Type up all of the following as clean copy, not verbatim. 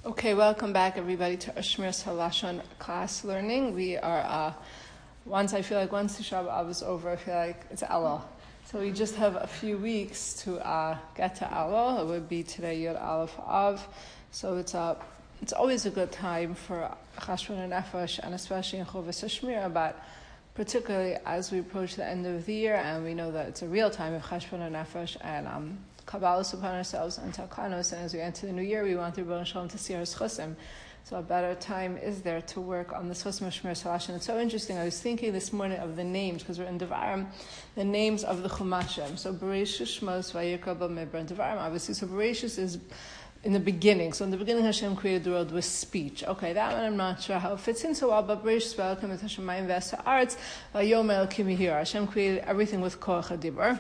Okay, welcome back everybody to Shmiras Halashon class learning. We are, once Tisha B'Av is over, I feel like it's Elul. So we just have a few weeks to get to Elul. It would be today Yud Aleph Av. So it's always a good time for Cheshbon Nefesh, and especially in Chovos HaShmira, but particularly as we approach the end of the year, and we know that it's a real time of Cheshbon Nefesh and Kabbalah upon ourselves and Takanos, and as we enter the new year, we want the Rebbeinu Shalom to see our Schusim. So a better time is there to work on the Schusim of Shmiras Halashon. It's so interesting. I was thinking this morning of the names, because we're in Devarim, the names of the Chumashim. So Bereshis, Shmos, Vayikra, Bamidbar, and Devarim, obviously. So Bereshis is in the beginning. So in the beginning, Hashem created the world with speech. Okay, that one I'm not sure how it fits in so well, but Bereshis, Vayikra, Hashemayim, V'Ha'aretz, Vayom Elokim Yihira. Hashem created everything with Koach HaDibur.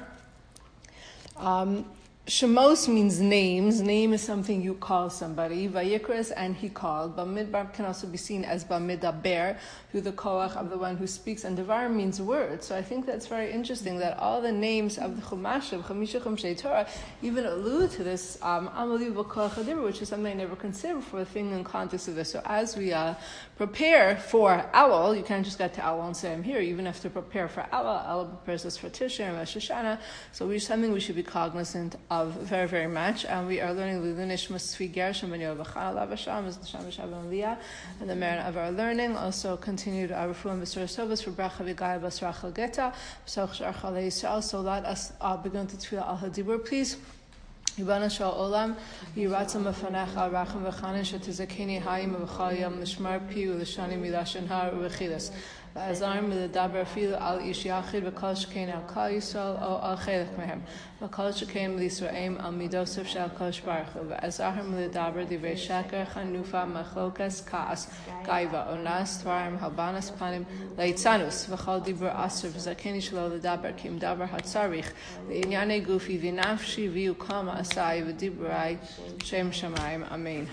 Shemos means names. Name is something you call somebody. Vayikras, and he called. Bamidbar can also be seen as Bamidaber, who the koach of the one who speaks. And Devar means words. So I think that's very interesting that all the names of the Chumashim, Chamisha Chumshei Torah, even allude to this unbelievable koach HaDibur, which is something I never considered before, a thing in context of this. So as we prepare for Elul, you can't just get to Elul and say I'm here. You even have to prepare for Elul. Elul prepares us for Tisha and Rosh Hashanah. So something we should be cognizant of very, very much. And we are learning Lilunishmas Tzvi Gershom Ben Yovachal Lavasham as the Shamash Abba Leah, and the merit of our learning. Also continued our Refuah and B'Sur Sovas for Bracha V'Gaya Bas Rachel Geta B'Soch Shar Chalei Yisrael. So let us begin to Tefillah Al Hadibur, please. Yibana Shal Olam, Yiratzam Afanecha, Racham V'Chanin, Shetizakini Hayim V'Chal Yom Lishmar Piu L'Shani Midashan Har U'Rechilas. V'Azar Midaber Filu Al Ish Yachid V'Kol Shekein Al Kal Yisrael O Al Chelech Mehem V'Kol Shekein L'Yisrael Al Midosef Shal Kosh Baruch Hu V'Azar Midaber Divrei Sheker Chanufa Machlokas Kaas Gaiva Onas Tvarim Halbanas Panim Leitzanus V'Chol Dibur Aser V'Zakeni Shlo L'Daber Kim Daber Hatzarich V'Inyane Gufi V'Nafshi V'Yukama Asai V'Diburai Shem Shamayim Amen.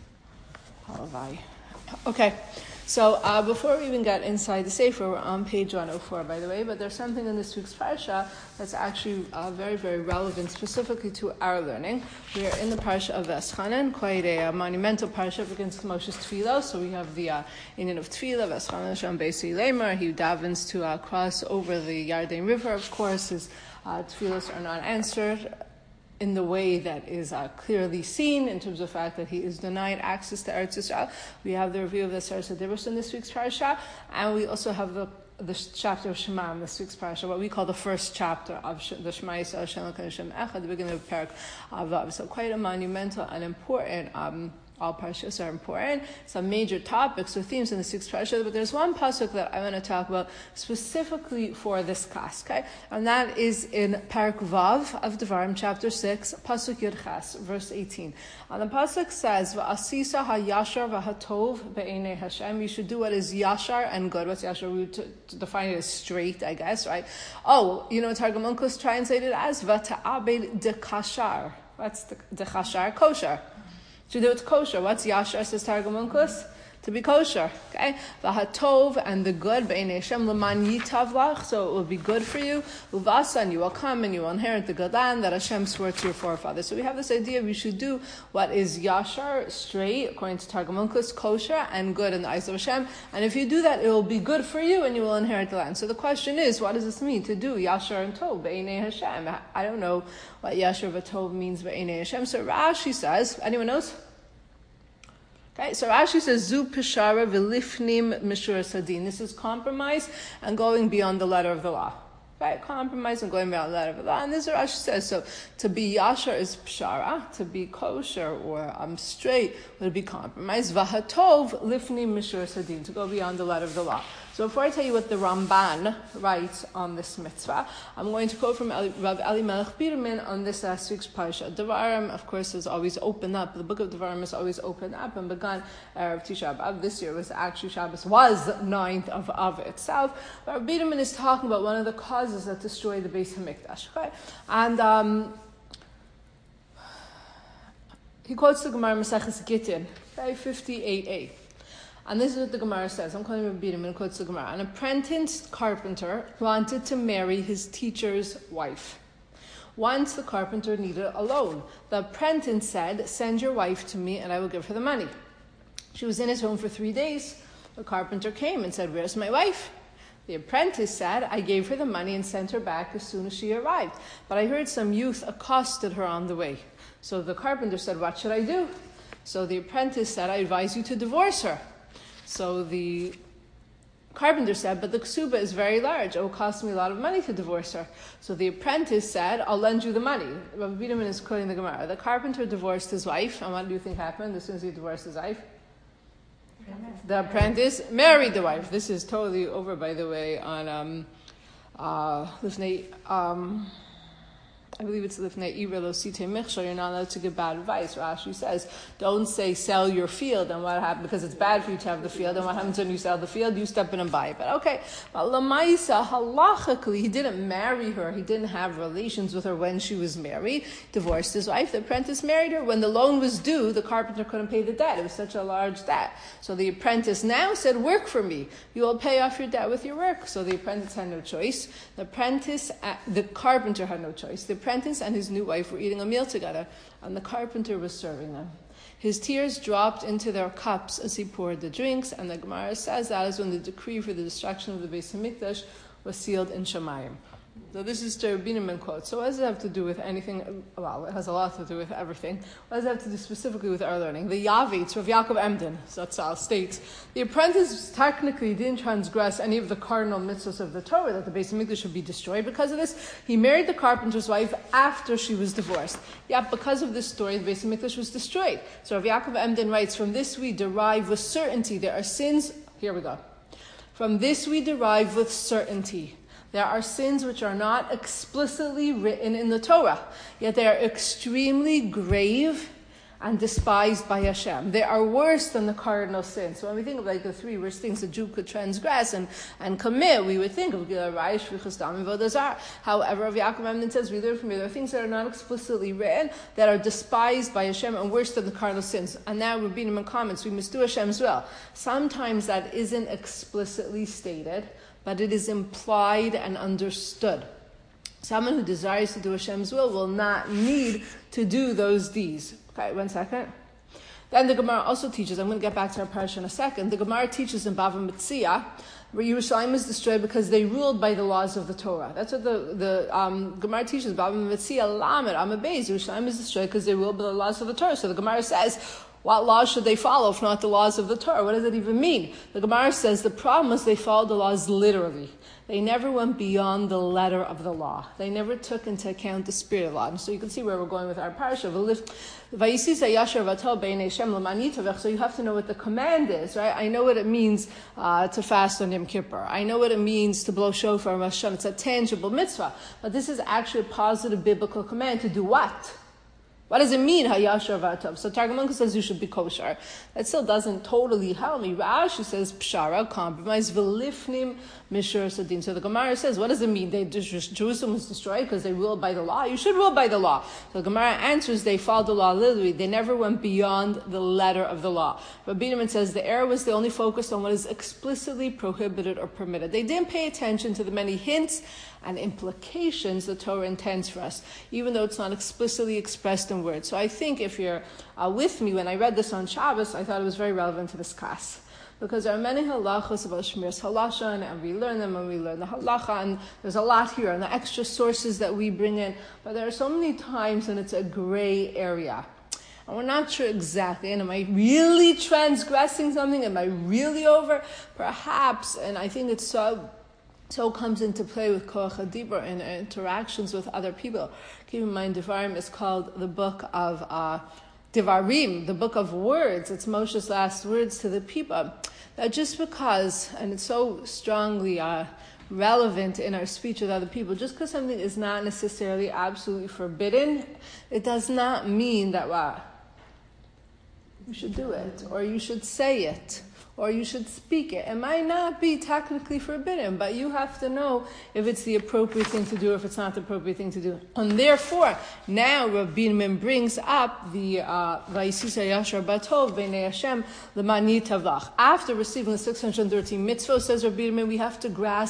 Halavai. Okay. So before we even get inside the Sefer, we're on page 104, by the way, but there's something in this week's Parsha that's actually very, very relevant specifically to our learning. We are in the Parsha of Veschanan, quite a monumental Parsha against Moshe's Tefillah. So we have the Indian of Tefillah, Veschanan Shem Beisi Lemer. He davens to cross over the Yarden River. Of course, his Tefillahs are not answered in the way that is clearly seen in terms of the fact that he is denied access to Eretz Yisrael. We have the review of the Seres HaDibros in this week's Parsha, and we also have the chapter of Shema in this week's Parsha, what we call the first chapter of the Shema Yisrael Shem Elokeinu Shem Echad, the beginning of Perek Avav. So quite a monumental and important all parashas are important. Some major topics or themes in the sixth parasha, but there's one pasuk that I want to talk about specifically for this class, okay? And that is in Parak Vav of Devarim, chapter 6, pasuk Yud Ches, verse 18. And the pasuk says, "Va'asisa ha'yashar v'hatov be'enei Hashem." You should do what is yashar and good. What's yashar? We define it as straight, I guess, right? Oh, Targum Onkelos translated it as "Vata'abed dekashar." That's dekashar, kosher. To do it kosher. What's yashar, says Targum Onkelos? To be kosher. Okay? V'hatov, and the good, b'einei Hashem, l'man yitav lach, so it will be good for you. Uvasa, and you will come and you will inherit the good land that Hashem swore to your forefathers. So we have this idea we should do what is yashar, straight, according to Targum Onkelos, kosher, and good in the eyes of Hashem. And if you do that, it will be good for you and you will inherit the land. So the question is, what does this mean to do yashar and tov, b'einei Hashem? I don't know what yashar v'tov means b'einei Hashem. So Rashi says, anyone knows? Okay, so Rashi says, Zu Pishara V'lifnim Mishur Sadin. This is compromise and going beyond the letter of the law. Right? Compromise and going beyond the letter of the law. And this is what Rashi says. So to be yashar is pshara, to be kosher or straight would be compromise. V'hatov lifnim mishur sadin, to go beyond the letter of the law. So before I tell you what the Ramban writes on this mitzvah, I'm going to quote from Rav Elimelech Birman on this week's Parsha. Devarim, of course, is always open up. The book of Devarim is always open up and began Erev Tisha B'Av. This year was actually Shabbos was 9th of Av itself. Rav Birman is talking about one of the causes that destroy the Beis Hamikdash. Okay? And he quotes the Gemara Maseches Gittin, 58a. And this is what the Gemara says. I'm calling Rabbi Bidin and quotes the Gemara. An apprentice carpenter wanted to marry his teacher's wife. Once the carpenter needed a loan. The apprentice said, "Send your wife to me and I will give her the money." She was in his home for 3 days. The carpenter came and said, "Where's my wife?" The apprentice said, "I gave her the money and sent her back as soon as she arrived. But I heard some youth accosted her on the way." So the carpenter said, "What should I do?" So the apprentice said, "I advise you to divorce her." So the carpenter said, "But the ksuba is very large. It will cost me a lot of money to divorce her." So the apprentice said, "I'll lend you the money." Rabbi Biderman is quoting the Gemara. The carpenter divorced his wife. And what do you think happened as soon as he divorced his wife? The apprentice married the wife. This is totally over, by the way, on I believe it's Lifnei Ira Lo Site Michshar. You're not allowed to give bad advice. Rashi says, don't say sell your field, and what happened, because it's bad for you to have the field, and what happens when you sell the field? You step in and buy it. But okay, but Lamaisa, halachically, he didn't marry her. He didn't have relations with her when she was married. Divorced his wife. The apprentice married her. When the loan was due, the carpenter couldn't pay the debt. It was such a large debt. So the apprentice now said, "Work for me. You will pay off your debt with your work." So the apprentice had no choice. The carpenter had no choice. The apprentice and his new wife were eating a meal together, and the carpenter was serving them. His tears dropped into their cups as he poured the drinks, and the Gemara says that is when the decree for the destruction of the Beis Hamikdash was sealed in Shemayim. So this is the Rabbi Biderman quote. So what does it have to do with anything? Well, it has a lot to do with everything. What does it have to do specifically with our learning? The Yavitz of Yaakov Emden, Zatzal, states, the apprentice technically didn't transgress any of the cardinal mitzvahs of the Torah, that the Beis Hamikdash should be destroyed. Because of this, he married the carpenter's wife after she was divorced. Yet because of this story, the Beis Hamikdash was destroyed. So Rav Yaakov Emden writes, from this we derive with certainty there are sins. Here we go. From this we derive with certainty. There are sins which are not explicitly written in the Torah, yet they are extremely grave and despised by Hashem. They are worse than the cardinal sins. So when we think of like the three worst things a Jew could transgress and commit, we would think of Gilui Arayis, Shfichus Dam, and Avodah Zarah. However, Rav Yaakov Emden says, we learn from here, there are things that are not explicitly written that are despised by Hashem and worse than the cardinal sins. And now Rabbi Biderman comments, we must do Hashem's will. Sometimes that isn't explicitly stated, but it is implied and understood. Someone who desires to do Hashem's will not need to do those deeds. Okay, 1 second. Then the Gemara also teaches, I'm going to get back to our parsha in a second, the Gemara teaches in Bava Metzia, where Yerushalayim is destroyed because they ruled by the laws of the Torah. That's what the Gemara teaches, Bava Metzia, Lamed, Amabez, Yerushalayim is destroyed because they ruled by the laws of the Torah. So the Gemara says, what laws should they follow if not the laws of the Torah? What does it even mean? The Gemara says the problem is they followed the laws literally. They never went beyond the letter of the law. They never took into account the spirit of the law. And so you can see where we're going with our parsha. So you have to know what the command is, right? I know what it means to fast on Yom Kippur. I know what it means to blow shofar on Rosh Hashanah. It's a tangible mitzvah. But this is actually a positive biblical command to do what? What does it mean, hayashar v'atov? So Targum says you should be kosher. That still doesn't totally help me. Rashi says pshara, compromise, v'lifnim mishur sadin. So the Gemara says, what does it mean? Jerusalem was destroyed because they ruled by the law? You should rule by the law. So the Gemara answers, they followed the law literally. They never went beyond the letter of the law. Rabbi Biderman says the error was they only focused on what is explicitly prohibited or permitted. They didn't pay attention to the many hints and implications the Torah intends for us, even though it's not explicitly expressed in words. So I think if you're with me, when I read this on Shabbos, I thought it was very relevant to this class. Because there are many halachos about Shmiras Halashon, and we learn them, and we learn the halacha, and there's a lot here, and the extra sources that we bring in. But there are so many times when it's a gray area. And we're not sure exactly, and am I really transgressing something? Am I really over? Perhaps, and I think it's so comes into play with Koach HaDibur and interactions with other people. Keep in mind, Devarim is called the book of Devarim, the book of words. It's Moshe's last words to the people. That just because, and it's so strongly relevant in our speech with other people, just because something is not necessarily absolutely forbidden, it does not mean that you should do it, or you should say it, or you should speak it. It might not be technically forbidden, but you have to know if it's the appropriate thing to do or if it's not the appropriate thing to do. And therefore, now Rabbi Biderman brings up the Vayisisa Yashar Batov B'nei Hashem L'mani Tavlach. After receiving the 613 mitzvot, says Rabbi Biderman, we have to grasp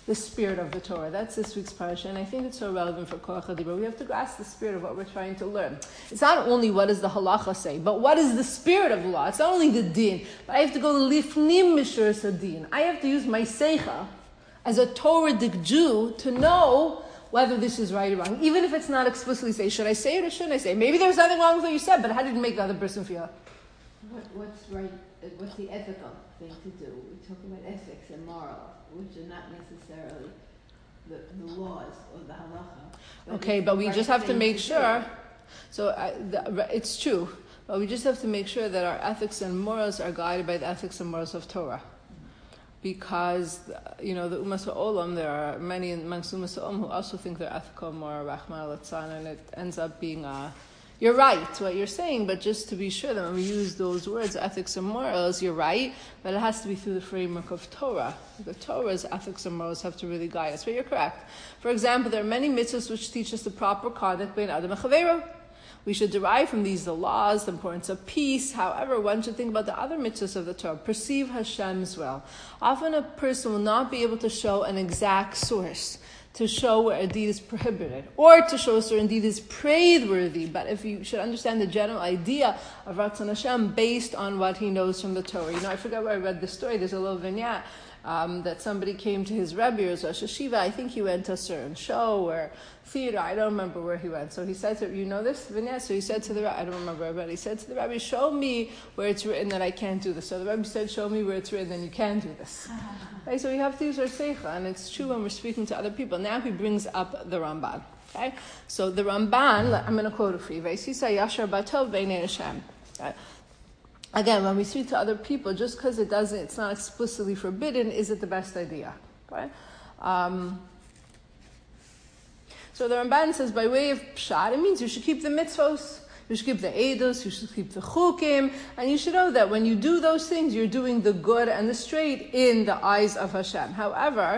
the spirit of the Torah. That's this week's parsha, and I think it's so relevant for Koach HaDibur. We have to grasp the spirit of what we're trying to learn. It's not only what does the halacha say, but what is the spirit of the law. It's not only the din, but I have to go lifnim mishur sadin. I have to use my seicha as a Torah-dik Jew to know whether this is right or wrong, even if it's not explicitly say, should I say it or shouldn't I say it? Maybe there's nothing wrong with what you said, but how did it make the other person feel? What's right? What's the ethical thing to do? We talk about ethics and moral, which are not necessarily the laws or the halacha. Okay, but we just have to make sure. So it's true, but we just have to make sure that our ethics and morals are guided by the ethics and morals of Torah. Because, the Umas Ha'olam, there are many amongst Umas Ha'olam who also think they're ethical, moral, Rahman al-Atzan, and it ends up being you're right, what you're saying, but just to be sure that when we use those words, ethics and morals, you're right, but it has to be through the framework of Torah. The Torah's ethics and morals have to really guide us, but you're correct. For example, there are many mitzvahs which teach us the proper conduct between Adam and Chavero. We should derive from these the laws, the importance of peace. However, one should think about the other mitzvahs of the Torah. Perceive Hashem's will. Often a person will not be able to show an exact source to show where a deed is prohibited, or to show us where a deed is praiseworthy. But if you should understand the general idea of Ratzon Hashem based on what he knows from the Torah. I forgot where I read this story. There's a little vignette that somebody came to his Rebbe or Rosh Hashiva. I think he went to a certain show or theater. I don't remember where he went. So he said to, you know this vignette? So he said to the Rebbe, I don't remember, but he said to the Rebbe, show me where it's written that I can't do this. So the Rebbe said, show me where it's written that you can do this. Right? So we have to use our seicha, and it's true when we're speaking to other people. Now he brings up the Ramban. Okay? So the Ramban, I'm going to quote it for you. Vayisisa yashar batov b'nei Hashem. Again, when we speak to other people, just because it's not explicitly forbidden, is it the best idea? Okay? So the Ramban says, by way of pshat, it means you should keep the mitzvos, you should keep the eidos, you should keep the chukim, and you should know that when you do those things, you're doing the good and the straight in the eyes of Hashem. However,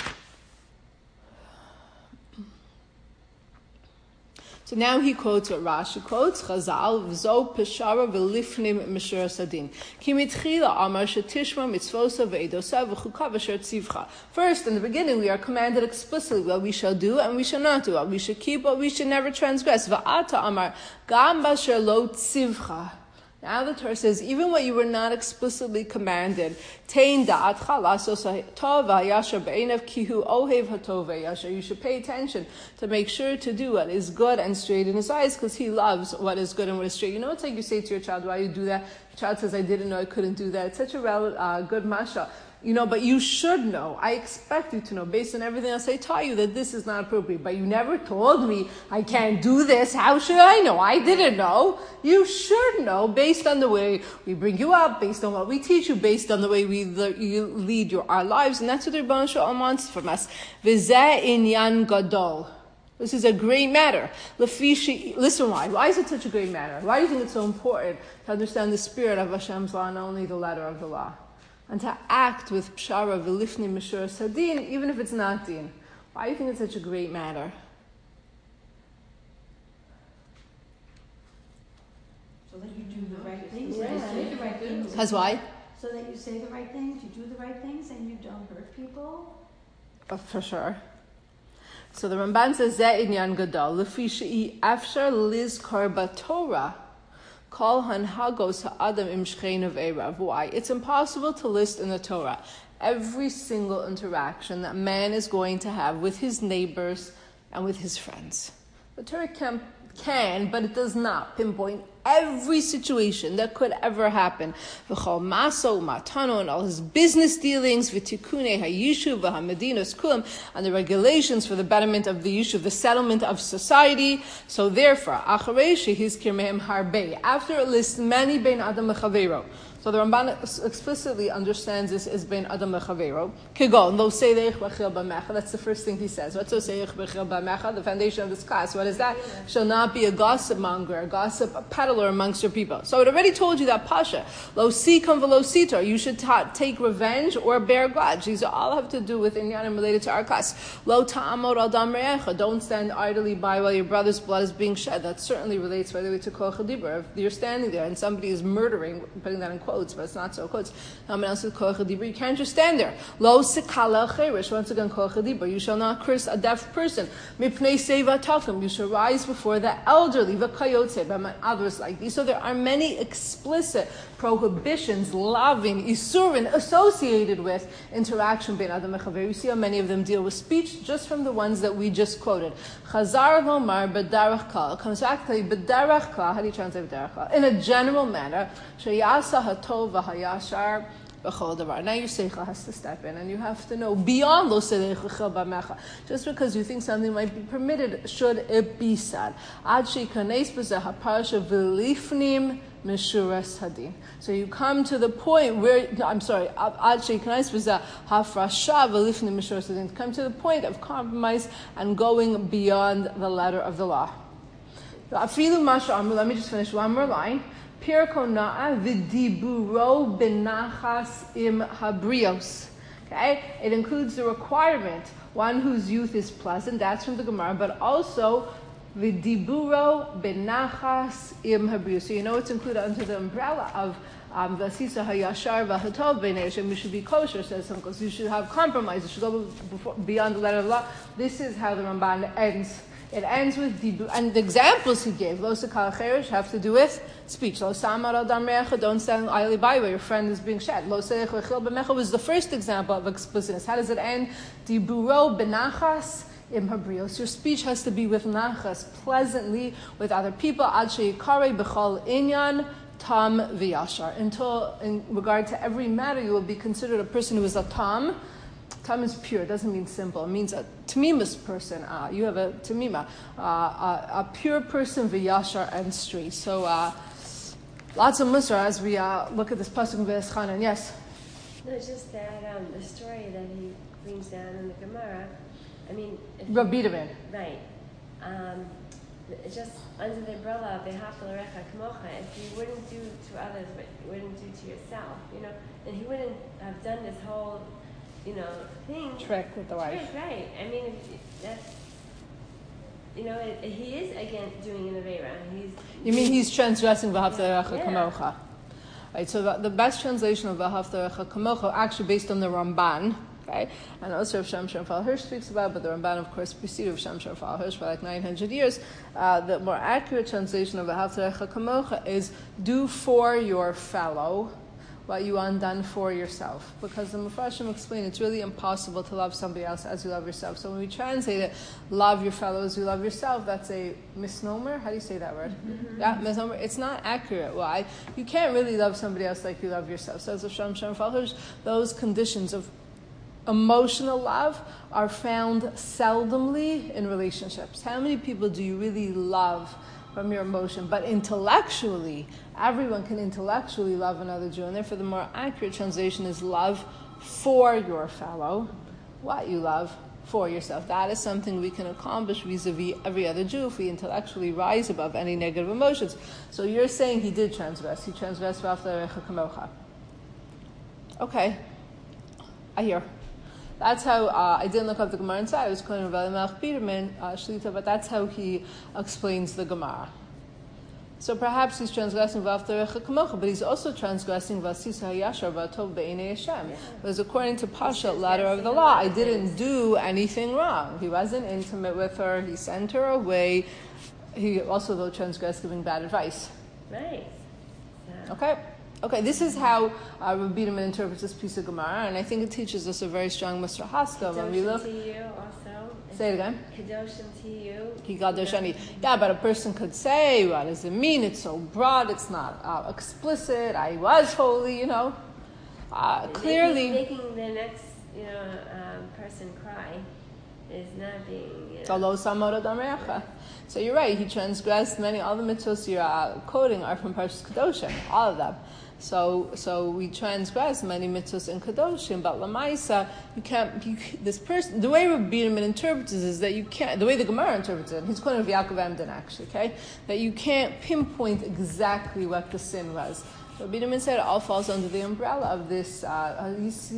so now he quotes what Rashi quotes, Chazal, V'zo peshara v'lifnim mishur sadin. Ki mitchila amar shetishma mitzvosa v'edosa v'chuka v'sher tzivcha. First, in the beginning, we are commanded explicitly what we shall do and we shall not do, what we should keep, what we should never transgress. V'ata amar gam b'sher lo tzivcha. Now the Torah says, even what you were not explicitly commanded, tein da'atcha lasos tov v'yasher be'enav kihu ohev hatov v'yasher. You should pay attention to make sure to do what is good and straight in his eyes, because he loves what is good and what is straight. It's like you say to your child, why you do that? The child says, I didn't know, I couldn't do that. It's such a good masha. But you should know. I expect you to know, based on everything else I taught you, that this is not appropriate. But you never told me I can't do this. How should I know? I didn't know. You should know, based on the way we bring you up, based on what we teach you, based on the way we lead our lives. And that's what the Rebbeinu Shalom wants from us. V'zeh inyan gadol. This is a great matter. Listen why. Why is it such a great matter? Why do you think it's so important to understand the spirit of Hashem's law, not only the letter of the law? And to act with pshara v'lifnim mishur sadin, even if it's not din. Why do you think it's such a great matter? So that you do the right things, and you say the right things. Because why? So that you say the right things, you do the right things, and you don't hurt people. For sure. So the Ramban says, Zeh inyan gadol, lefi she'i afshar lizkar b'Torah. Kol hanhagos ha'adam im shcheinav eirav. Why? It's impossible to list in the Torah every single interaction that man is going to have with his neighbors and with his friends. The Torah can, but it does not pinpoint every situation that could ever happen. V'chol maso matano, and all his business dealings, v'tikune hayishuv v'hamedinos kulam, and the regulations for the betterment of the yishuv, the settlement of society. So therefore, acharei shehizkir mehem harbe, after it lists many bein adam lechavero. So the Ramban explicitly understands this as bein adam lechavero. Kegon lo seirech b'chil b'mecha. That's the first thing he says. What's lo seirech b'chil b'mecha? The foundation of this class. What is that? Shall not be a gossip monger, a gossip, a peddler battle or amongst your people. So it already told you that pasha. Lo sikam velo sitor. You should take revenge or bear grudge. These all have to do with inyanim related to our class. Lo ta'amod al dam re'echa. Don't stand idly by while your brother's blood is being shed. That certainly relates, by the way, to koach hadibur. If you're standing there and somebody is murdering, putting that in quotes, but it's not so quotes. Someone else is koach hadibur. You can't just stand there. Lo sikala cherish. Once again, koach hadibur. You shall not curse a deaf person. Mipnei seva tafim. You shall rise before the elderly. V'kayotze. But others like these. So there are many explicit prohibitions, lavin, isurin, associated with interaction between adam and chaver. You see how many of them deal with speech, just from the ones that we just quoted. Chazar lomar b'darach kal. Comes back to tell you b'darach kal. How do you translate b'darach kal? In a general manner, sheyasa hatov v'hayashar. Now your seichel has to step in, and you have to know beyond lo sedechel b'mecha. Just because you think something might be permitted, should it be said? Ad sheikanes b'zeh haparsha v'lifnim mishuras hadin. So you come to the point where ad sheikanes b'zeh hafrasha v'lifnim mishuras hadin. Come to the point of compromise and going beyond the letter of the law. Afilu masha amru. Let me just finish one more line. Pirkona'a v'diburo benachas im habrios. Okay, it includes the requirement, one whose youth is pleasant. That's from the Gemara, but also v'diburo benachas im habrios. So you know it's included under the umbrella of v'asisa hayashar v'hatov b'nei Hashem. You should be kosher, says some, because you should have compromise. You should go beyond the letter of the law. This is how the Ramban ends. It ends with dibu, and the examples he gave, lo sekal cherish, have to do with speech. Lo samar al dam re'echa, don't stand idly by where your friend is being shed. Lo seich v'chil b'mecha was the first example of explicitness. How does it end? Diburo benachas im habrios. Your speech has to be with nachas, pleasantly with other people. Ad she'yikarei b'chol inyan tam v'yashar. Until, in regard to every matter, you will be considered a person who is a tam. Tam is pure. It doesn't mean simple. It means a tamimus person. You have a tamima, a pure person, v'yashar, and straight. So lots of musar as we look at this pasuk in V'eschanan. Yes? No, it's just that the story that he brings down in the Gemara. I mean, Rabbi David. Right. It's just under the umbrella of Behafal Recha Kamocha. If you wouldn't do to others what you wouldn't do to yourself, then he wouldn't have done this whole thing. Trick with the wife. Right. I mean, that's, he is again doing an Avera. You mean he's transgressing V'hafta Recha Kamocha? Right, so the best translation of V'hafta Recha Kamocha, actually based on the Ramban, okay, and also Rav Shem Shafal Hirsch speaks about, but the Ramban, of course, preceded Rav Shem Shafal Hirsch by like 900 years. The more accurate translation of V'hafta Recha Kamocha is do for your fellow what you undone for yourself. Because the Mepharshim explain it's really impossible to love somebody else as you love yourself. So when we translate it, love your fellow as you love yourself, that's a misnomer. How do you say that word? Mm-hmm. Yeah, misnomer. It's not accurate. Why? You can't really love somebody else like you love yourself. Says Hashem Shem Falhers, those conditions of emotional love are found seldomly in relationships. How many people do you really love from your emotion? But intellectually, everyone can intellectually love another Jew, and therefore the more accurate translation is love for your fellow, what you love for yourself. That is something we can accomplish vis-a-vis every other Jew if we intellectually rise above any negative emotions. So you're saying he did transgress. He transgressed V'afta Recha Kamocha. Okay, I hear. That's how, I didn't look up the Gemara inside, I was calling Rav Melech Biderman, Shlita, but that's how he explains the Gemara. So perhaps he's transgressing V'afta Recha Kamocha, but he's also transgressing V'asisa Hayashar V'atov B'einei Hashem. Because according to Pasha, letter of the law, I didn't do anything wrong. He wasn't intimate with her, he sent her away. He also, though, transgressed giving bad advice. Right. Okay, this is how Rabbi Biderman interprets this piece of Gemara, and I think it teaches us a very strong Musar Haskell when we look. To you also. Say it again. Kedoshim to you. Kigadoshani. Yeah, but a person could say, what does it mean? It's so broad, it's not explicit. I was holy, Clearly. Making the next, person cry is not being, So you're right, he transgressed all the mitzvahs you're quoting are from Parshas Kedoshim, all of them. So we transgress many mitzvahs in Kedoshim, but Lamaisa, this person, the way Rabbi Biderman interprets it is that you can't, the way the Gemara interprets it, he's quoting Yaakov Emden actually, okay, that you can't pinpoint exactly what the sin was. Rabbi Biderman said it all falls under the umbrella of this just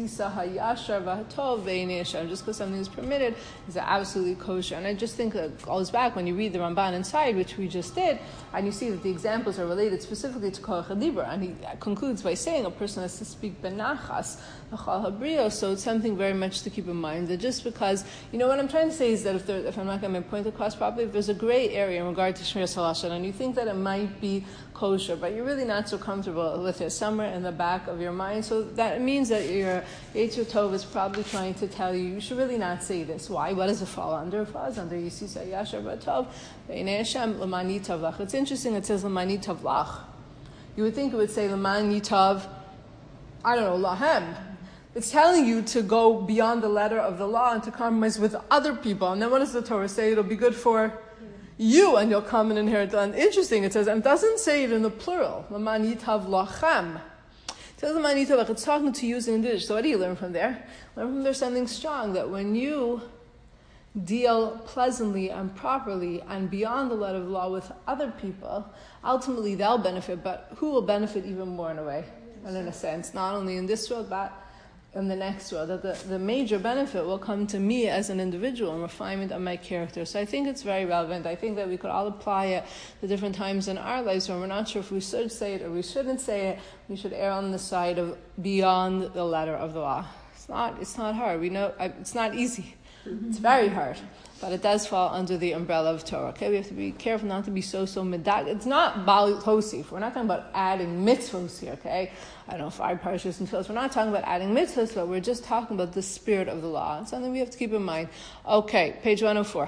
because something is permitted is absolutely kosher. And I just think it goes back when you read the Ramban inside, which we just did, and you see that the examples are related specifically to Koach HaDibur, and he concludes by saying a person has to speak benachas, so it's something very much to keep in mind, that just because, what I'm trying to say is that if I'm not getting my point across properly, if there's a gray area in regard to Shmiras HaLashon, and you think that it might be kosher, but you're really not so comfortable with it somewhere in the back of your mind, so that means that your Yetzer Tov is probably trying to tell you should really not say this. Why? What does it fall under? It falls under Yisisa Yashar Batov B'nei Hashem L'man Yitav Lach. It's interesting, it says L'man Yitav Lach. You would think it would say L'man Yitav, I don't know, Lahem. It's telling you to go beyond the letter of the law and to compromise with other people. And then what does the Torah say? It'll be good for you, and you'll come and inherit the land. Interesting, it says, and it doesn't say it in the plural. L'man yitav lachem. It says l'man yitav lachem. It's talking to you as an individual. So what do you learn from there? Learn from there something strong, that when you deal pleasantly and properly and beyond the letter of the law with other people, ultimately they'll benefit, but who will benefit even more in a way? And in a sense, not only in this world, but in the next world, that the major benefit will come to me as an individual and refinement of my character. So I think it's very relevant. I think that we could all apply it to different times in our lives when we're not sure if we should say it or we shouldn't say it. We should err on the side of beyond the letter of the law. It's not hard. We know it's not easy. It's very hard. But it does fall under the umbrella of Torah. Okay, we have to be careful not to be so medag. It's not Bal Tosif. We're not talking about adding mitzvahs here, okay? I don't know, 5 parashas and tefillos. We're not talking about adding mitzvahs, but we're just talking about the spirit of the law. It's something we have to keep in mind. Okay, page 104.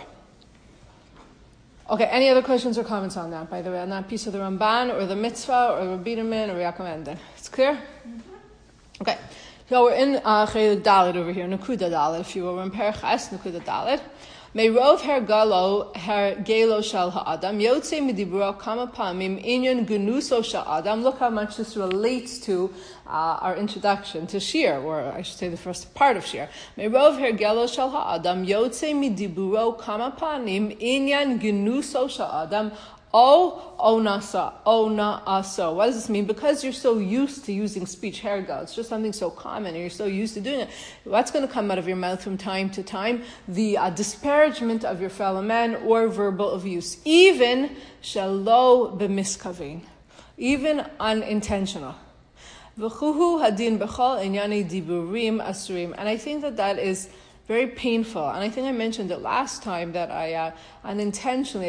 Okay, any other questions or comments on that, by the way, on that piece of the Ramban, or the mitzvah, or Rabbi Biderman, or Yaakov Emden? It's clear? Okay. So we're in Chelik Dalet over here, Nakuda Dalet, if you will. We're in Perchas, Nakuda Dalet. Meirov hergalo hergelo shel ha'adam yotze midiburo kama pamim inyan genuso shel adam. Look how much this relates to our introduction to Shir, or I should say the first part of Shir. Meirov hergelo shel ha'adam yotze midiburo kama pamim inyan genuso shel adam. Ona aso. What does this mean? Because you're so used to using speech, hergal, it's just something so common, and you're so used to doing it. What's going to come out of your mouth from time to time? The disparagement of your fellow man or verbal abuse, even shelo b'miskavin, even unintentional. V'chuhu hadin b'chol inyani diburim asurim, and I think that is very painful. And I think I mentioned it last time that I unintentionally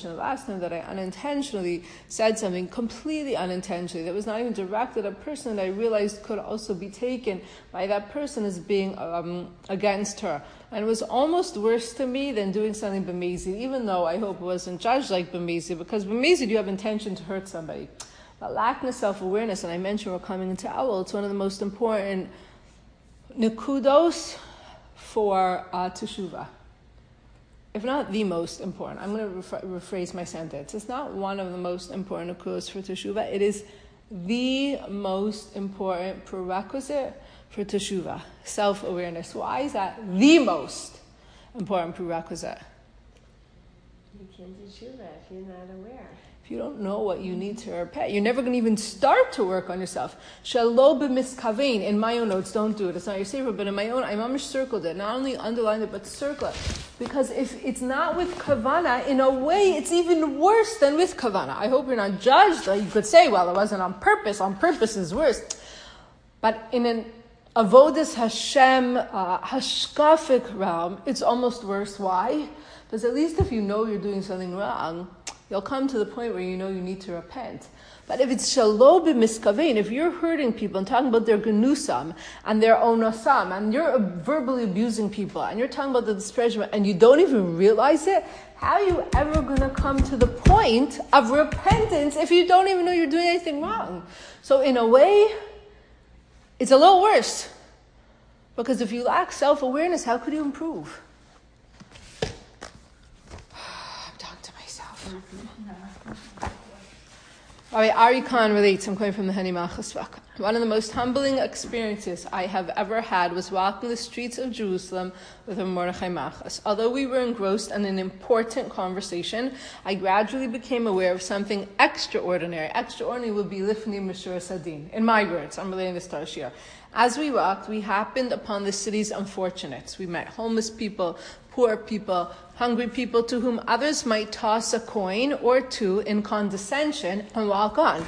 said something completely unintentionally that was not even directed at a person that I realized could also be taken by that person as being against her. And it was almost worse to me than doing something b'mezid, even though I hope it wasn't judged like b'mezid, because b'mezid you have intention to hurt somebody. But lacking of self-awareness, and I mentioned we're coming into Elul, it's one of the most important nekudos for teshuvah, if not the most important. I'm going to rephrase my sentence. It's not one of the most important nekudos for teshuvah. It is the most important prerequisite for teshuvah, self-awareness. Why is that the most important prerequisite? You can't do teshuvah if you're not aware. If you don't know what you need to repent, you're never going to even start to work on yourself. Shelo b'miskavein. In my own notes, don't do it. It's not your saver, but in my own, I almost circled it. Not only underlined it, but circle it. Because if it's not with kavana, in a way, it's even worse than with kavana. I hope you're not judged. You could say, well, it wasn't on purpose. On purpose is worse. But in an avodas Hashem, hashkafic realm, it's almost worse. Why? Because at least if you know you're doing something wrong, you'll come to the point where you know you need to repent. But if it's shelo b'miskavein, if you're hurting people and talking about their genusam and their onasam, and you're verbally abusing people, and you're talking about the disparagement, and you don't even realize it, how are you ever going to come to the point of repentance if you don't even know you're doing anything wrong? So in a way, it's a little worse. Because if you lack self-awareness, how could you improve? Rabbi Ari Khan relates, I'm coming from the Hani Machasvak. One of the most humbling experiences I have ever had was walking the streets of Jerusalem with a Mordechai Machas. Although we were engrossed in an important conversation, I gradually became aware of something extraordinary. Extraordinary would be Lifnei Mishur Sadin. In my words, I'm relating this to our Shir. As we walked, we happened upon the city's unfortunates. We met homeless people, poor people, hungry people to whom others might toss a coin or two in condescension and walk on.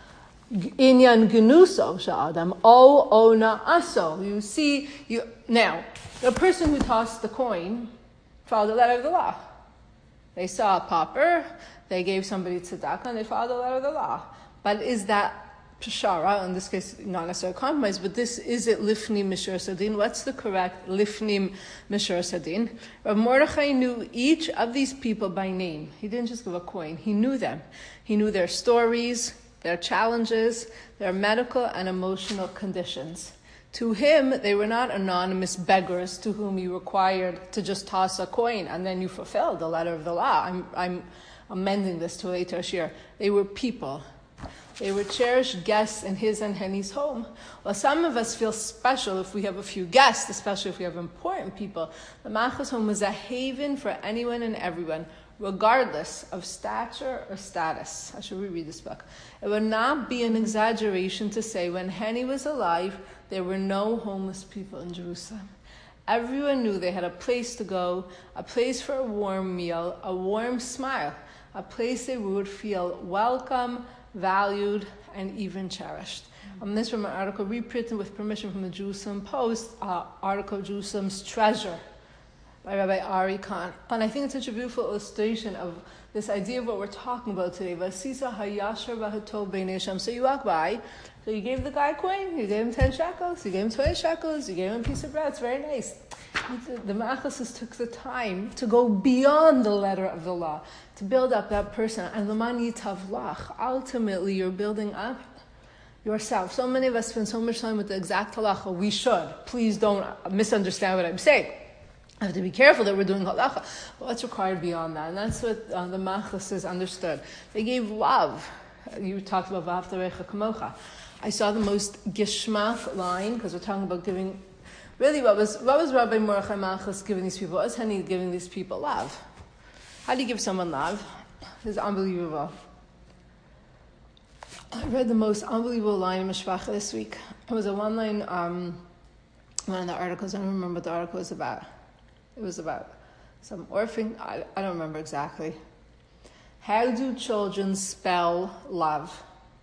Inyan genuso sha'adam o ona aso. You see, now, the person who tossed the coin followed the letter of the law. They saw a pauper, they gave somebody tzedakah, and they followed the letter of the law. But is that Peshara, in this case, not necessarily compromise, but is it Lifnim Mishur Sadin? What's the correct Lifnim Mishur Sadin? Rav Mordechai knew each of these people by name. He didn't just give a coin. He knew them. He knew their stories, their challenges, their medical and emotional conditions. To him, they were not anonymous beggars to whom you required to just toss a coin and then you fulfilled the letter of the law. I'm amending this to a later shir. They were people. They were cherished guests in his and Henny's home. Well, some of us feel special if we have a few guests, especially if we have important people. The Machas home was a haven for anyone and everyone, regardless of stature or status. I should reread this book. It would not be an exaggeration to say when Henny was alive, there were no homeless people in Jerusalem. Everyone knew they had a place to go, a place for a warm meal, a warm smile, a place they would feel welcome, valued, and even cherished. This from an article reprinted with permission from the Jerusalem Post, article Jerusalem's Treasure by Rabbi Ari Khan. And I think it's such a beautiful illustration of this idea of what we're talking about today. Vasisa hayashar v'hatov b'nei Hashem. So you walk by, so you gave the guy a coin, you gave him 10 shekels, you gave him 20 shekels, you gave him a piece of bread. It's very nice. The Machasis took the time to go beyond the letter of the law, to build up that person. And l'man yitav lach, ultimately you're building up yourself. So many of us spend so much time with the exact halacha. We should. Please don't misunderstand what I'm saying. I have to be careful that we're doing halacha. But what's required beyond that? And that's what the Machasis understood. They gave love. You talked about v'ahavta kamocha. I saw the most gishmak line, because we're talking about giving. Really, what was Rabbi Mordechai Machas giving these people? What was Henny giving these people? Love. How do you give someone love? It's unbelievable. I read the most unbelievable line in Mishpacha this week. It was a one-line, one of the articles. I don't remember what the article was about. It was about some orphan. I don't remember exactly. How do children spell love?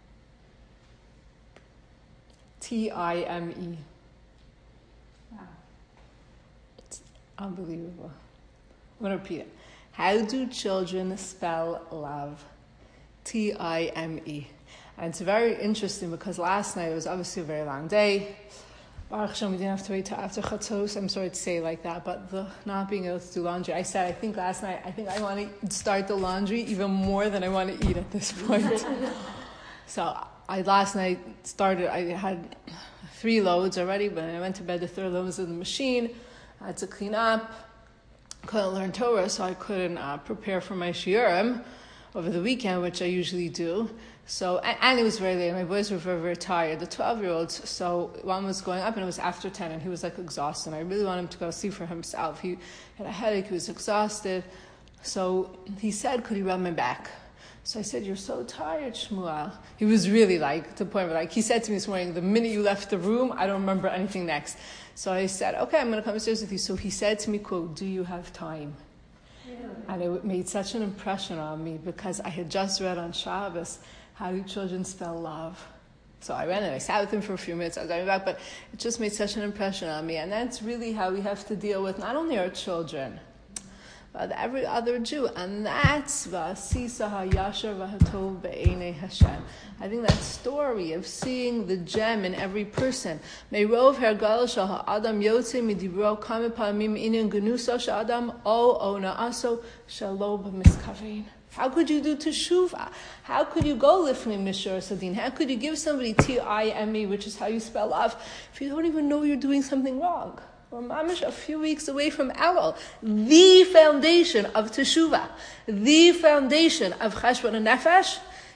Time. Wow. It's unbelievable. I'm going to repeat it. How do children spell love? Time. And it's very interesting because last night it was obviously a very long day. Baruch Hashem, we didn't have to wait till after Chatzos. I'm sorry to say it like that, but the not being able to do laundry. I said, I think last night, I want to start the laundry even more than I want to eat at this point. So last night I had 3 loads already, but I went to bed, the 3rd load was in the machine. I had to clean up. Couldn't learn Torah, so I couldn't prepare for my shiurim over the weekend, which I usually do. So, and it was very late. My boys were very, very tired. The 12-year-olds, so one was going up, and it was after 10, and he was like exhausted. I really wanted him to go see for himself. He had a headache. He was exhausted. So he said, could he rub my back? So I said, you're so tired, Shmuel. He was really to the point where he said to me this morning, the minute you left the room, I don't remember anything next. So I said, okay, I'm going to come upstairs with you. So he said to me, quote, do you have time? Yeah. And it made such an impression on me because I had just read on Shabbos, how do children spell love? So I went and I sat with him for a few minutes. I was going back, but it just made such an impression on me. And that's really how we have to deal with not only our children, but every other Jew. And that's Vasisa HaYashar V'Hatov B'Einei Hashem. I think that story of seeing the gem in every person. Meirov Hergal Shal HaAdam Yotze Midibro Kame Pa'amim Inin Genuso Sha'adam O Ona Aso Shalo B'Miskavein. How could you do teshuvah? How could you go lifnei mishur sadin? How could you give somebody T-I-M-E, which is how you spell love, if you don't even know you're doing something wrong? We're mamish a few weeks away from Elul, the foundation of teshuvah, the foundation of cheshbon and nefesh,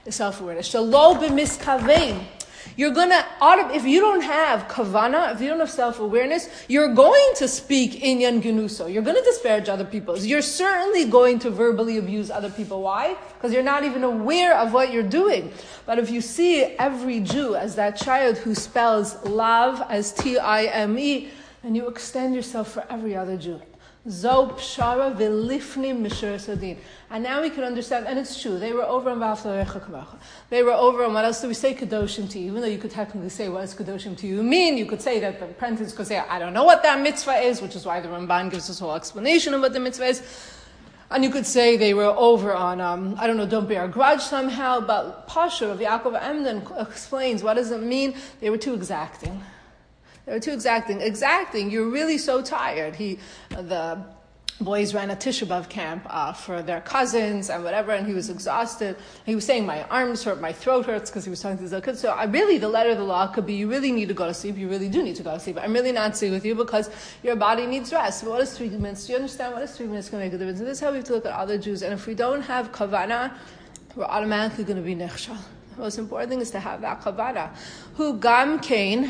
is self-awareness. Shelo b'miskavein. You're gonna, if you don't have kavana, if you don't have self-awareness, you're going to speak inyan genuso. You're going to disparage other people. You're certainly going to verbally abuse other people. Why? Because you're not even aware of what you're doing. But if you see every Jew as that child who spells lav as Time, then you extend yourself for every other Jew. Zo pshara v'lifnim mishur sadin. And now we can understand, and it's true, they were over on V'ahavta l'recha kamocha. They were over on, what else do we say, Kedoshim to you? Even though you could technically say, what does Kedoshim to you mean? You could say that the apprentice could say, I don't know what that mitzvah is, which is why the Ramban gives us a whole explanation of what the mitzvah is. And you could say they were over on, I don't know, don't bear a grudge somehow, but Pasha of Yaakov Emden explains, what does it mean? They were too exacting. They were too exacting. Exacting, you're really so tired. The boys ran a Tisha B'Av camp for their cousins and whatever, and he was exhausted. He was saying, my arms hurt, my throat hurts, because he was talking to his kids. So really, the letter of the law could be, you really need to go to sleep. You really do need to go to sleep. I'm really not saying with you because your body needs rest. But what is 3 minutes? Do you understand what is 3 minutes going to make a difference? And this is how we have to look at other Jews. And if we don't have kavana, we're automatically going to be nechshal. The most important thing is to have that kavana. Who gam kain.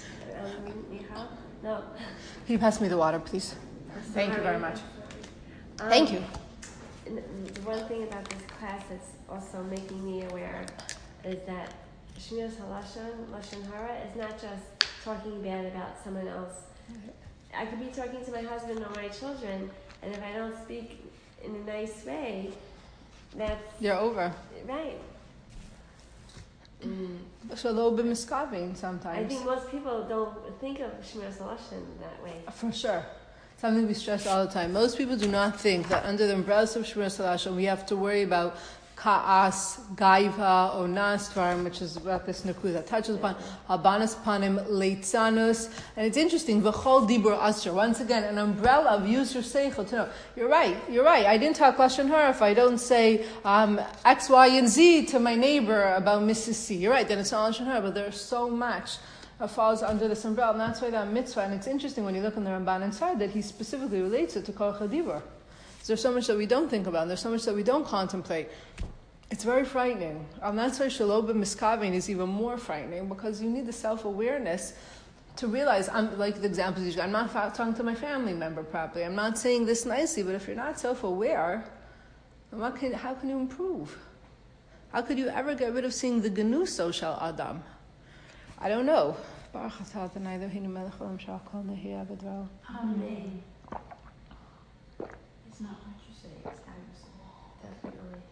No. Can you pass me the water, please? Thank you very much. Thank you. The one thing about this class that's also making me aware is that Shmiras Lashon Hara is not just talking bad about someone else. I could be talking to my husband or my children, and if I don't speak in a nice way, you're over. Right. So a little bit miskaving sometimes. I think most people don't think of Shmiras Lashon that way. For sure. Something we stress all the time. Most people do not think that under the umbrellas of Shmiras Lashon we have to worry about ka'as, gaiva, onas, dvarim, which is what this nakuda that touches upon, habanas panim, leitzanus. And it's interesting, v'chol dibur asher. Once again, an umbrella of use your seichel to know. You're right. I didn't talk Lashon Hara if I don't say X, Y, and Z to my neighbor about Mrs. C. You're right, then it's not Lashon Hara, but there's so much that falls under this umbrella, and that's why that mitzvah, and it's interesting when you look in the Ramban inside that he specifically relates it to Kol Chadibur. There's so much that we don't think about, and there's so much that we don't contemplate. It's very frightening. And that's why Shelo b'miskavin is even more frightening, because you need the self-awareness to realize, like the examples you I'm not talking to my family member properly, I'm not saying this nicely, but if you're not self-aware, how can you improve? How could you ever get rid of seeing the genuso shel Adam? I don't know. Amen. It's not what you say, it's how you say it. Definitely.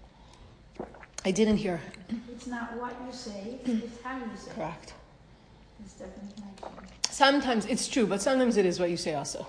I didn't hear. It's not what you say, it's how you say it. Correct. It's definitely how you say it. Sometimes it's true, but sometimes it is what you say also.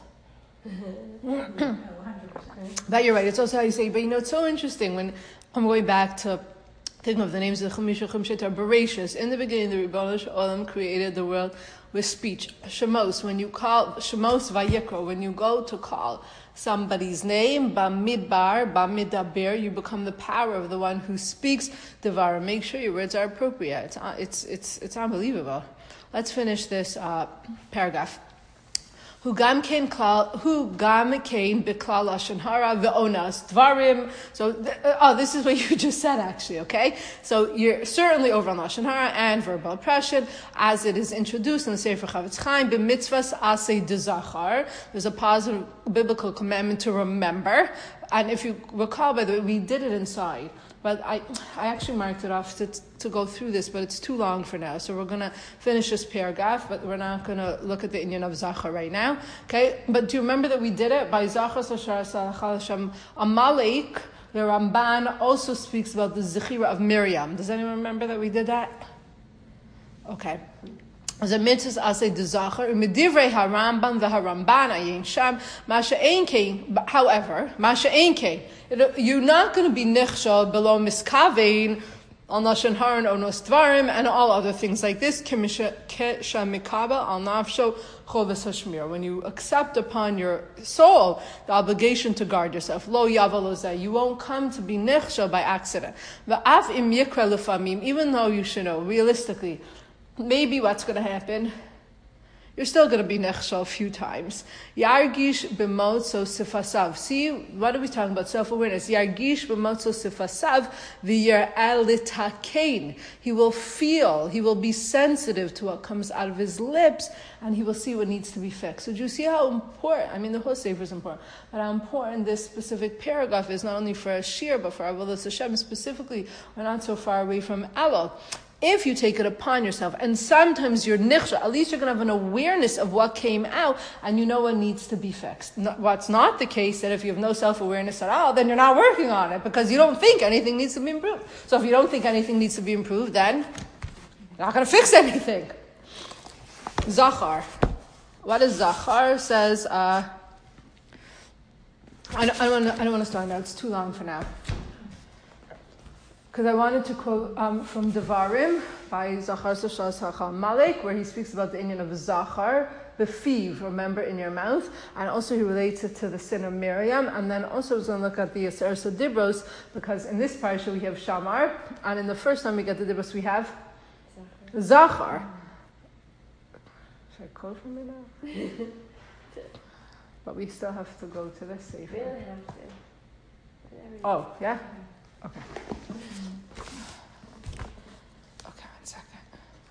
100%. That you're right, it's also how you say it. But it's so interesting when I'm going back to think of the names of the Chumash are Bereshis. In the beginning, the Ribono Shel Olam created the world with speech. Shemos, when you call Shemos Vayikro, when you go to call somebody's name, Bamidbar, Bamidaber, you become the power of the one who speaks Devar. Make sure your words are appropriate. It's unbelievable. Let's finish this paragraph. Who gam kain biklal lashon hara ve'onas dvarim. So, this is what you just said, actually. Okay, so you're certainly over on lashon hara and verbal oppression, as it is introduced in the Sefer Chavetz Chaim. B'mitzvahs asay dezachar. There's a positive biblical commandment to remember, and if you recall, by the way, we did it inside. But I actually marked it off to go through this, but it's too long for now. So we're going to finish this paragraph, but we're not going to look at the inyan of Zachar right now. Okay? But do you remember that we did it? By Zachar Sashar Amalek, the Ramban also speaks about the Zechira of Miriam. Does anyone remember that we did that? Okay. As a mitzvah asay dezachar u'medivrei harambam v'haramban ayin sham masha ein kein. However, masha ein kein. You're not going to be nichshal below miskavein on lashon hara and onos dvarim and all other things like this. Kesha mikaba al nafsho choves hashmir. When you accept upon your soul the obligation to guard yourself, lo yavalozeh, you won't come to be nichshal by accident. V'af im yikra lefamim, even though you should know realistically. Maybe what's going to happen you're still going to be nechshel a few times. Yargish b'motzo sifasav. See, what are we talking about? Self-awareness. Yargish b'motzo sifasav v'yir'eh litakein. He will feel, he will be sensitive to what comes out of his lips, and he will see what needs to be fixed. So do you see how important, I mean, the whole sefer is important, but how important this specific paragraph is, not only for Ashir, but for Avodas Hashem specifically. We're not so far away from Elul. If you take it upon yourself, and sometimes you're nichshel, at least you're going to have an awareness of what came out, and you know what needs to be fixed. What's not the case, that if you have no self-awareness at all, then you're not working on it, because you don't think anything needs to be improved. So if you don't think anything needs to be improved, then you're not going to fix anything. Zachar. What is Zachar? Says, I don't want to start now, it's too long for now. Because I wanted to quote from Devarim by Zachar Sashas Hachal Malek, where he speaks about the inyan of Zachar, befiv, remember, in your mouth, and also he relates it to the sin of Miriam, and then also we're going to look at the Aseret Dibros, because in this parsha we have Shamar, and in the first time we get the Dibros we have Zachar. Should I quote from it now? But we still have to go to this sefer. We don't have to. Oh, yeah? Okay. Okay, 1 second.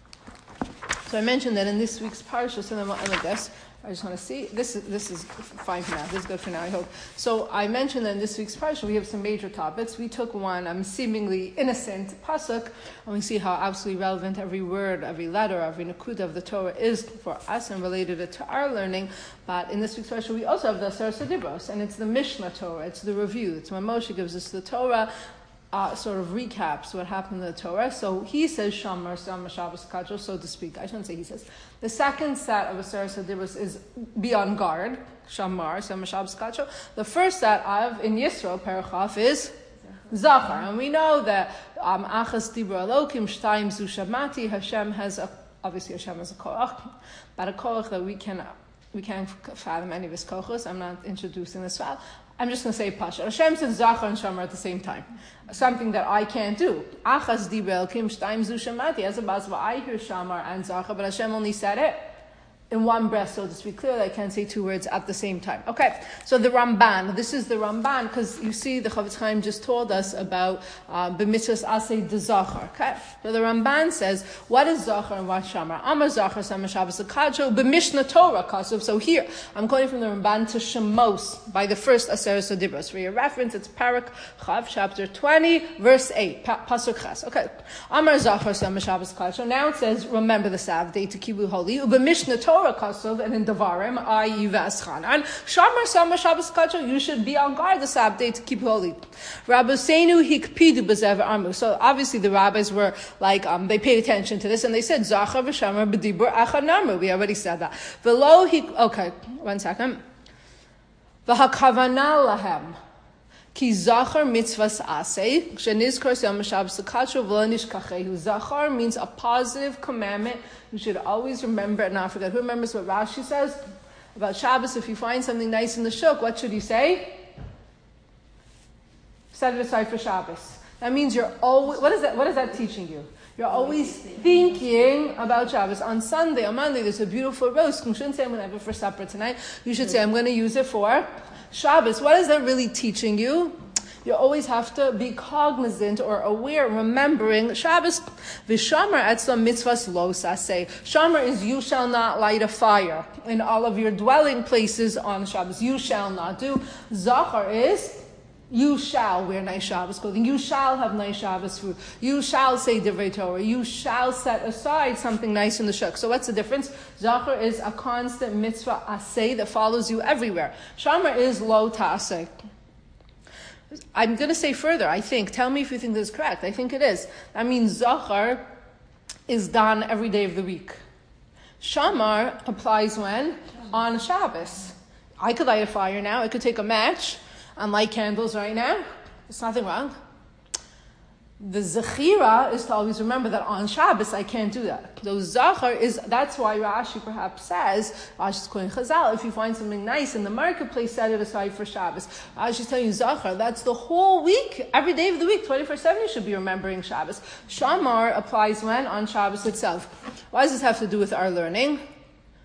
So I mentioned that in this week's parsha, so I just want to see. This is fine for now. This is good for now, I hope. So I mentioned that in this week's parsha we have some major topics. We took one seemingly innocent pasuk, and we see how absolutely relevant every word, every letter, every nakuda of the Torah is for us and related it to our learning. But in this week's parsha we also have the Aseret Dibros, and it's the Mishnah Torah. It's the review. It's when Moshe gives us the Torah. Sort of recaps what happened in the Torah. So he says Shamar, Shabbos Kadro, so to speak. I shouldn't say he says. The second set of Aseret Dibros is be on guard, Shamar, Shabbos Kadro. The first set of in Yisro, Perachaf, is Zachar. And we know that Achas Dibra Elokim, Shtayim Zu Shamati, Hashem has obviously Hashem has a koach, but a koach that we can't fathom any of his kochos. I'm not introducing this file. I'm just going to say Pasha. Hashem says Zachar and Shamar at the same time. Something that I can't do. Achas dibel kim shtaim zu shamati. As a basva, I hear Shamar and Zachar, but Hashem only said it in one breath, so to speak. Clearly, I can't say two words at the same time. Okay, so the Ramban. This is the Ramban, because you see, the Chavetz Chaim just told us about b'mitzvos asay de Zachar. Okay, so the Ramban says, what is Zachar and what Shamar? Amar Zachar, Samar Shabbos Kadro, b'mishnah Torah Kasav. So here, I'm quoting from the Ramban to Shemos, by the first Aseret Dibros. For your reference, it's Parak Chav, chapter 20, verse 8, Pasuk Ches. Okay, Amar Zachar, Samar Shabbos Kadro. Now it says, remember the Sabbath day to keep it holy. B'mishnah Torah Kasav, and in Devarim, i.e. V'eschanan, Shamar Samar Shabbos Kadro, you should be on guard the Sabbath day to keep holy. Rabbeinu hikpidu b'zev armu. So obviously the rabbis were like, they paid attention to this, and they said, Zachar v'shamar b'dibur achanamru. We already said that. Okay, 1 second. V'hakavana lahem. Ki Zachar mitzvahs aseh, shenizkar yom Shabbos Kadro v'lo nishkachehu. Zachar means a positive commandment. You should always remember and not forget. Who remembers what Rashi says about Shabbos? If you find something nice in the shuk, what should you say? Set it aside for Shabbos. That means you're always, what is that teaching you? You're always thinking about Shabbos. On Sunday, on Monday, there's a beautiful roast. You shouldn't say, I'm going to have it for supper tonight. You should say, I'm going to use it for Shabbos. What is that really teaching you? You always have to be cognizant or aware, remembering Shabbos. V'shamar etzla mitzvahs lo saseh. Shamar is you shall not light a fire in all of your dwelling places on Shabbos. You shall not do. Zachar is you shall wear nice Shabbos clothing. You shall have nice Shabbos food. You shall say Divrei Torah. You shall set aside something nice in the shuk. So what's the difference? Zachar is a constant mitzvah aseh that follows you everywhere. Shamar is lo ta'aseh. I'm going to say further, I think. Tell me if you think this is correct. I think it is. That means Zachar is done every day of the week. Shamar applies when? On Shabbos. I could light a fire now. I could take a match and light candles right now. There's nothing wrong. The Zechira is to always remember that on Shabbos I can't do that. So Zachar is, that's why Rashi perhaps says, Rashi's quoting Chazal, if you find something nice in the marketplace, set it aside for Shabbos. Rashi's telling you Zachar, that's the whole week, every day of the week, 24/7 you should be remembering Shabbos. Shamar applies when? On Shabbos itself. Why does this have to do with our learning?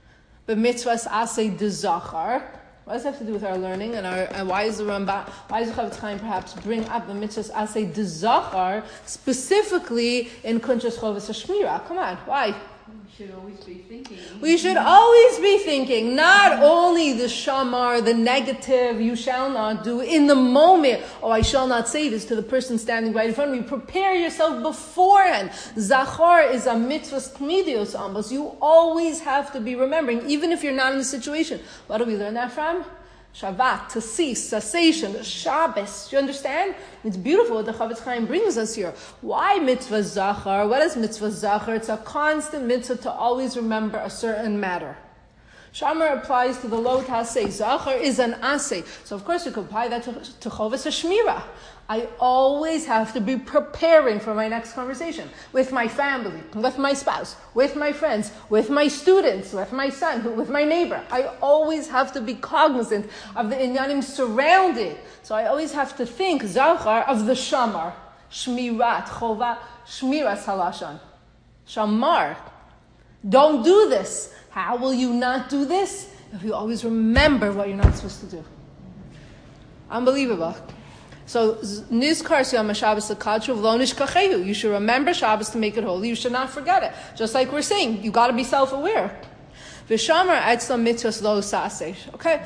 b'mitzvahs asay de zachar. What does that have to do with our learning and why is the Ramban, why does the Chavetz Chaim perhaps bring up the mitzvahs asay de zachar specifically in Kuntres Chovos HaShmira? Come on, why? We should always be thinking. We should always be thinking, not only the shamar, the negative, you shall not do in the moment. Oh, I shall not say this to the person standing right in front of me. Prepare yourself beforehand. Zachar is a mitzvah tmidios ambos. You always have to be remembering, even if you're not in the situation. What do we learn that from? Shabbat, to cease, cessation, Shabbos. Do you understand? It's beautiful what the Chavetz Chaim brings us here. Why mitzvah zachar? What is mitzvah zachar? It's a constant mitzvah to always remember a certain matter. Shamar applies to the lo taseh. Zachar is an aseh. So of course you can apply that to Chovos HaShmira. I always have to be preparing for my next conversation with my family, with my spouse, with my friends, with my students, with my son, with my neighbor. I always have to be cognizant of the inyanim surrounding. So I always have to think, zachar, of the shamar, shmirat, chova, shmiras halashon. Shamar. Don't do this. How will you not do this? If you always remember what you're not supposed to do. Unbelievable. So, Nizkar Yom HaShabbos L'Kadshuv Lo Nishkachehu. You should remember Shabbos to make it holy. You should not forget it. Just like we're saying, you got to be self-aware. V'shamar Etzlam Mitzvos Lo Saseh. Okay.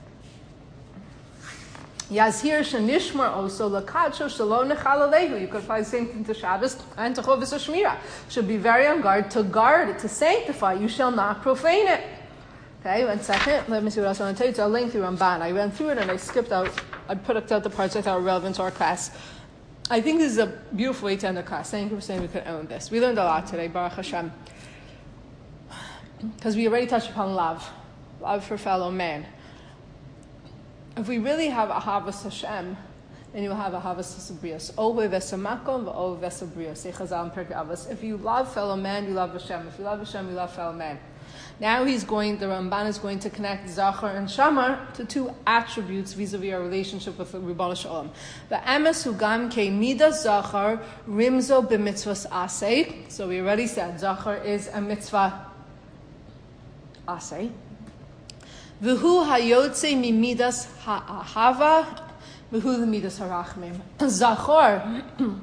Yazhir Shanishmar also L'Kadshuv Shalo Nechalalehu. You could apply the same thing to Shabbos and to Chovos HaShmira. Should be very on guard to guard it, to sanctify. You shall not profane it. Okay, 1 second. Let me see what else I want to tell you. It's a lengthy Ramban. I ran through it and I skipped out. I put out the parts I thought were relevant to our class. I think this is a beautiful way to end the class. Thank you for saying we could own this. We learned a lot today, Baruch Hashem. Because we already touched upon love. Love for fellow man. If we really have ahavas Hashem, then you will have ahavas Sabrios. Owe vesamakom v'owe vesabrios. Say Chazal in Pirkei Avos. If you love fellow man, you love Hashem. If you love Hashem, you love fellow man. Now the Ramban is going to connect Zachar and Shamar to two attributes vis-a-vis our relationship with Ribono Shel Olam. The emes hugam ke midas Zachar rimzo b'mitzvahs aseh. So we already said Zachar is a mitzvah aseh. V'hu hayotze mimidas ha'ahava v'hu the midas harachmim. Zachar.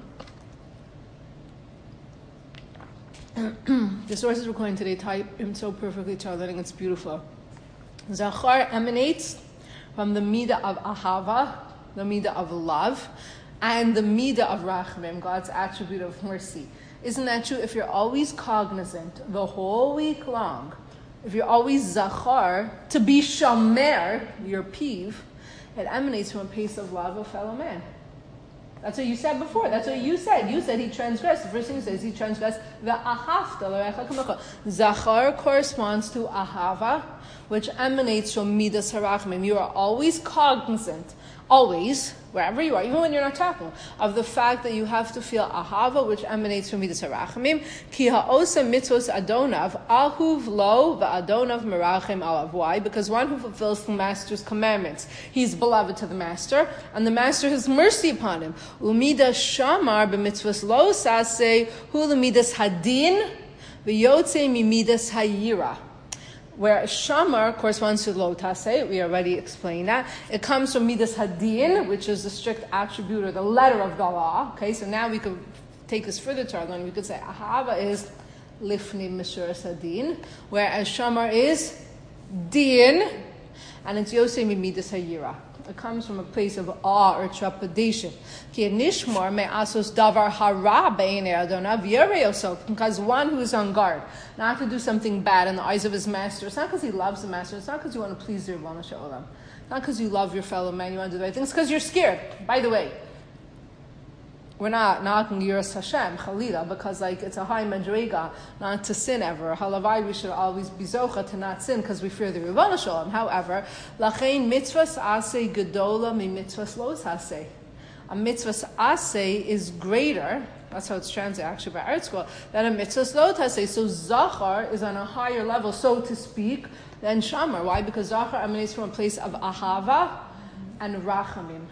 The sources we're going today type him so perfectly to our learning, it's beautiful. Zachar emanates from the midah of ahava, the midah of love, and the midah of rachmim, God's attribute of mercy. Isn't that true? If you're always cognizant the whole week long, if you're always zachar, to be shamer, your peeve, it emanates from a place of love of fellow man. That's what you said before. That's what you said. You said he transgressed. The first thing he says, he transgressed the ahavta l'recha kamocha. Zachar corresponds to ahava, which emanates from midas harachmim. You are always cognizant, always, wherever you are, even when you're not talking, of the fact that you have to feel ahava, which emanates from midas harachmim. Ki ha'osa mitzvos adonav ahuv lo va'adonav merachim alav. Why? Because one who fulfills the master's commandments, he's beloved to the master, and the master has mercy upon him. Umidas shamar b'mitzvos lo saseh hu l'midas hadin v'yotze mimidas hayira. Where shamar corresponds to lo taseh, we already explained that. It comes from midas hadin, which is the strict attribute or the letter of the law. Okay, so now we could take this further to our learning. We could say ahava is lifnei mishuras hadin, whereas shamar is din, and it's yosei midas hayira. It comes from a place of awe or trepidation. Because one who is on guard, not to do something bad in the eyes of his master, it's not because he loves the master, it's not because you want to please the Ribono Shel Olam, it's not because you love your fellow man, you want to do the right thing, it's because you're scared. By the way, we're not knocking Yiras Hashem, Chalila, because it's a high madrega not to sin ever. Halavai, we should always be zocha to not sin because we fear the Ribono Shel Olam. However, lachein mitzvahs aseh gedola mi mitzvahs lo aseh. A mitzvahs aseh is greater, that's how it's translated actually by Art School, than a mitzvahs lo aseh. So Zachar is on a higher level, so to speak, than Shamar. Why? Because Zachar emanates from a place of ahava and rachamim.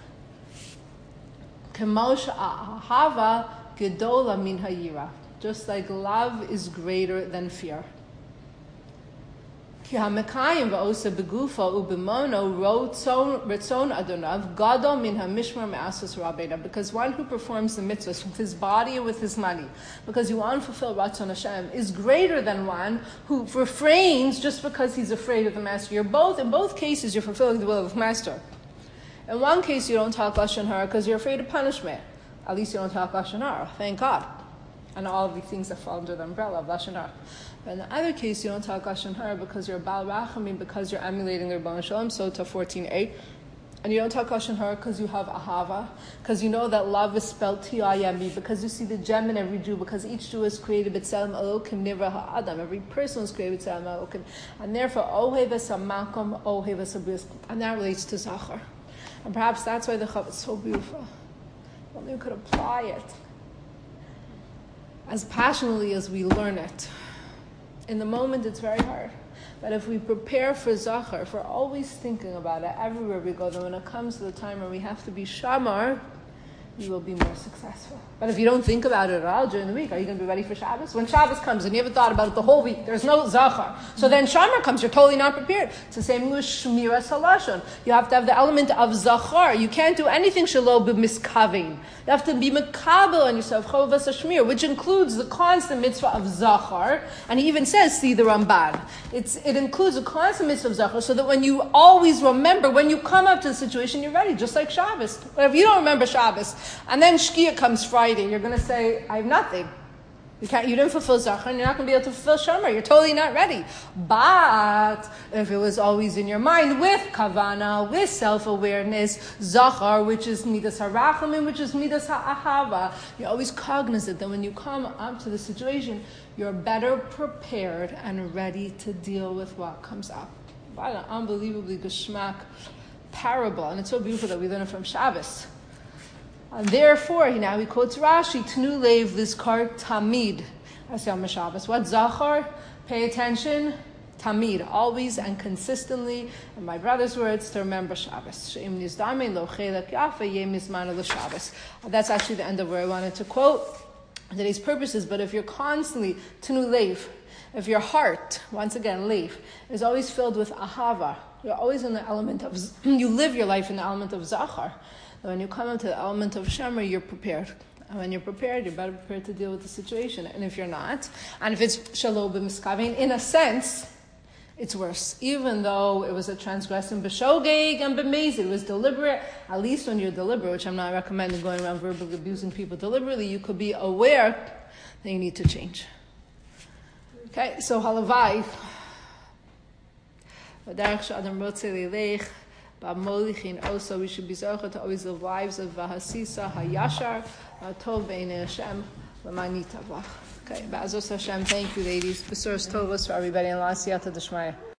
Ahava gedola min hayira. Just like love is greater than fear. Ki hamekayim va'osa begufa u'bimono ritzon adonav gadol min hamishmar me'asos rabbeinu. Because one who performs the mitzvahs with his body and with his money, because you want to fulfill Ratzon Hashem, is greater than one who refrains just because he's afraid of the master. In both cases, you're fulfilling the will of the master. In one case, you don't talk Lashon Hara because you're afraid of punishment. At least you don't talk Lashon Hara. Thank God. And all of the things that fall under the umbrella of Lashon Hara. But in the other case, you don't talk Lashon Hara because you're Baal Rachamim, because you're emulating the Rebbeinu Shalom, Sota 14a. And you don't talk Lashon Hara because you have Ahava, because you know that love is spelled T-I-M-E, because you see the gem in every Jew, because each Jew is created B'Tselem Elokim Nivra Ha'adam. Every person is created B'Tselem Elokim. And therefore, Ohev es HaMakom, Ohev es HaBris. And that relates to Zachar. And perhaps that's why the Chav is so beautiful. Only we could apply it as passionately as we learn it. In the moment, it's very hard. But if we prepare for Zachar, if we're always thinking about it everywhere we go, then when it comes to the time where we have to be Shamar, we will be more successful. But if you don't think about it at all during the week, are you going to be ready for Shabbos? When Shabbos comes and you haven't thought about it the whole week, there's no Zachar. So then Shamar comes, you're totally not prepared. It's the same with Shmiras Halashon. You have to have the element of Zachar. You can't do anything Shelo b'miskavin. You have to be Mekabel on yourself, Chovas HaShmir, which includes the constant mitzvah of Zachar. And he even says, see the Ramban. It includes a constant mitzvah of Zachar, so that when you always remember, when you come up to the situation, you're ready, just like Shabbos. But if you don't remember Shabbos, and then Shkia comes Friday, you're going to say, I have nothing. You didn't fulfill Zachar, and you're not going to be able to fulfill Shamar. You're totally not ready. But if it was always in your mind with Kavana, with self-awareness, Zachar, which is Midas HaRachamim, which is Midas HaAhava, you're always cognizant that when you come up to the situation, you're better prepared and ready to deal with what comes up. What an unbelievably geschmack parable. And it's so beautiful that we learn it from Shabbos. And therefore, he quotes Rashi, Tnu Leiv Lizkar Tamid. That's Yom Shabbos. What Zachar? Pay attention. Tamid, always and consistently. In my brother's words, to remember Shabbos. She'im nizdame lo chelek yafa yem nizmana l'Shabbos. That's actually the end of where I wanted to quote today's purposes. But if you're constantly Tnu Leiv, if your heart, once again, Leiv, is always filled with Ahava, you're always in the element of, you live your life in the element of Zachar. When you come into the element of Shemer, you're prepared. And when you're prepared, you're better prepared to deal with the situation. And if you're not, and if it's Shelo b'miskavin, in a sense, it's worse. Even though it was a transgression b'shogeg and b'mezid, it was deliberate. At least when you're deliberate, which I'm not recommending going around verbally abusing people deliberately, you could be aware that you need to change. Okay, so halavai. Also, we should be zocher to always live lives of Vahasisa, Hayashar, Tov Be'enei Hashem, L'mani Tavach. Okay, Ba'azos Hashem, thank you ladies. Besuras Tovos for everybody, and L'asiyata D'Shmaya.